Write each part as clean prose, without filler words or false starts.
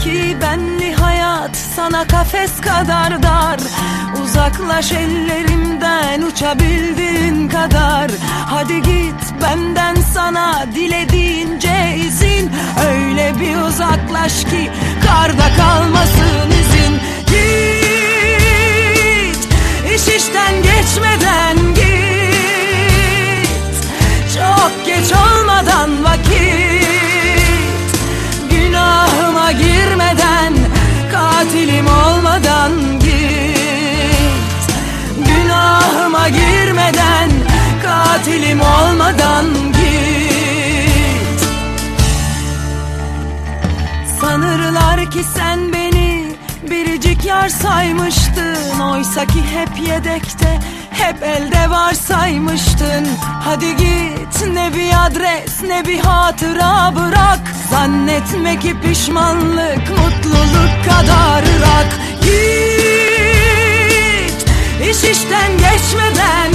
İki benli hayat sana kafes kadar dar. Uzaklaş ellerimden uçabildiğin kadar. Hadi git benden sana dilediğince izin. Öyle bir uzaklaş ki karda kalmasın izin. Git, iş işten geçmeden git. Çok geç olmadan vakit. Günahıma girmeden, katilim olmadan git. Günahıma girmeden, katilim olmadan git. Sanırlar ki sen beni biricik yar saymıştın. Oysa ki hep yedekte, hep elde var saymıştın. Hadi git, ne bir adres ne bir hatıra bırak. Zannetme ki pişmanlık mutluluk kadar ırak. Git, iş işten geçmeden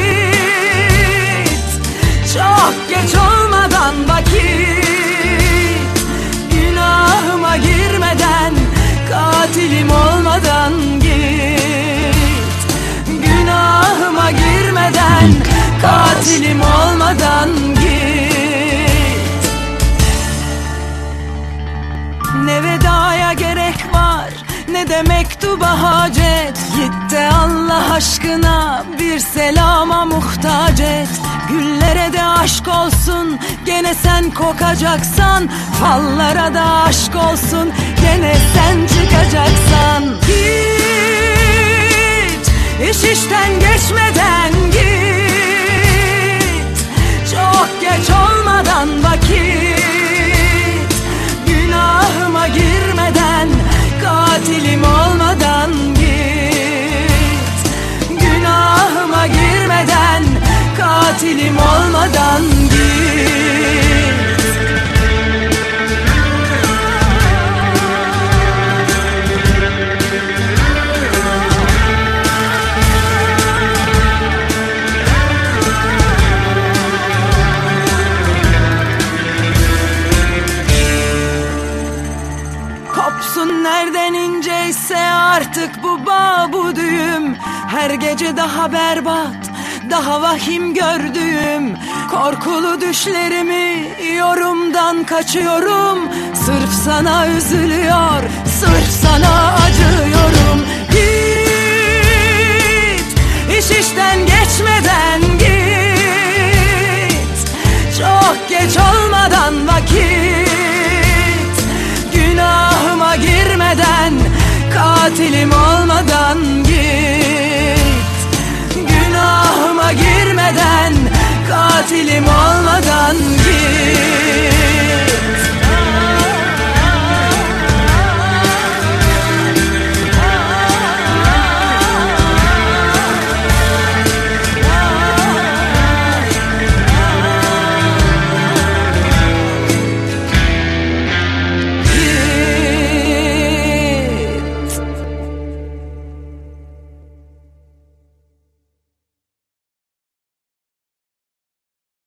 git. Çok geç olmadan vakit. Günahıma girmeden, katilim olmadan git. Günahıma girmeden, katilim olmadan git. Ne vedaya gerek var, ne de mektuba hacet. Git de Allah aşkına bir selama muhtaç et. Güllere de aşk olsun, gene sen kokacaksan. Fallara da aşk olsun, gene sen çıkacaksan. Git, iş işten geçmeden git. Çok geç olmadan vakit. Günahıma girmeden, katilim olmadan git. Günahıma girmeden, katilim olmadan git. Kopsun nereden inceyse artık bu bağ bu düğüm. Her gece daha berbat, daha vahim gördüğüm. Korkulu düşlerimi yorumdan kaçıyorum. Sırf sana üzülüyor, sırf sana acıyorum. Git, iş işten geçmeden git. Çok geç olmadan vakit. Günahıma girmeden, katilim olmadan git. Günahıma girmeden, katilim olmadan